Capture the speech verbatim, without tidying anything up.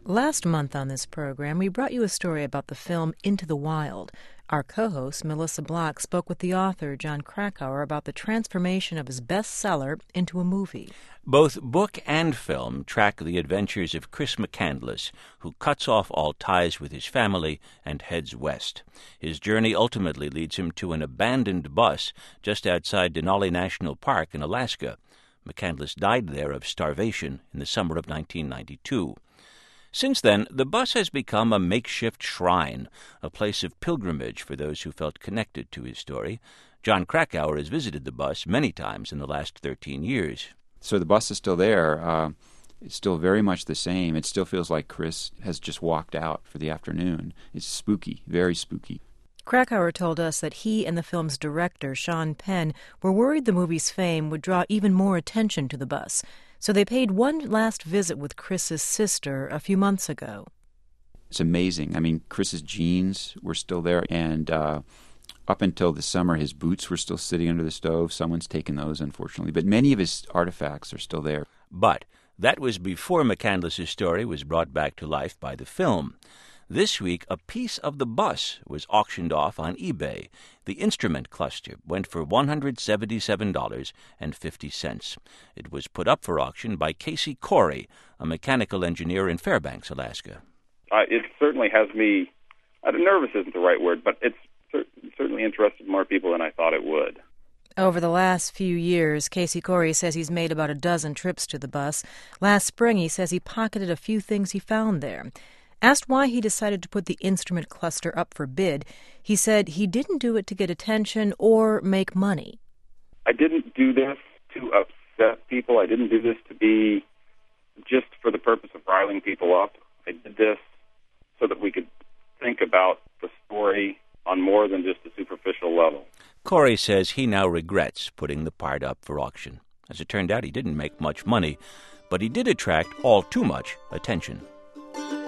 Last month on this program, we brought you a story about the film Into the Wild. Our co-host, Melissa Block, spoke with the author, Jon Krakauer, about the transformation of his bestseller into a movie. Both book and film track the adventures of Chris McCandless, who cuts off all ties with his family and heads west. His journey ultimately leads him to an abandoned bus just outside Denali National Park in Alaska. McCandless died there of starvation in the summer of nineteen ninety-two. Since then, the bus has become a makeshift shrine, a place of pilgrimage for those who felt connected to his story. Jon Krakauer has visited the bus many times in the last thirteen years. So the bus is still there. Uh, it's still very much the same. It still feels like Chris has just walked out for the afternoon. It's spooky, very spooky. Krakauer told us that he and the film's director, Sean Penn, were worried the movie's fame would draw even more attention to the bus. So they paid one last visit with Chris's sister a few months ago. It's amazing. I mean, Chris's jeans were still there, and uh, up until the summer, his boots were still sitting under the stove. Someone's taken those, unfortunately. But many of his artifacts are still there. But that was before McCandless's story was brought back to life by the film. This week, a piece of the bus was auctioned off on eBay. The instrument cluster went for one hundred seventy-seven dollars and fifty cents. It was put up for auction by Casey Corey, a mechanical engineer in Fairbanks, Alaska. Uh, it certainly has me, uh, nervous isn't the right word, but it's cer- certainly interested more people than I thought it would. Over the last few years, Casey Corey says he's made about a dozen trips to the bus. Last spring, he says he pocketed a few things he found there. Asked why he decided to put the instrument cluster up for bid, he said he didn't do it to get attention or make money. I didn't do this to upset people. I didn't do this to be just for the purpose of riling people up. I did this so that we could think about the story on more than just a superficial level. Corey says he now regrets putting the part up for auction. As it turned out, he didn't make much money, but he did attract all too much attention.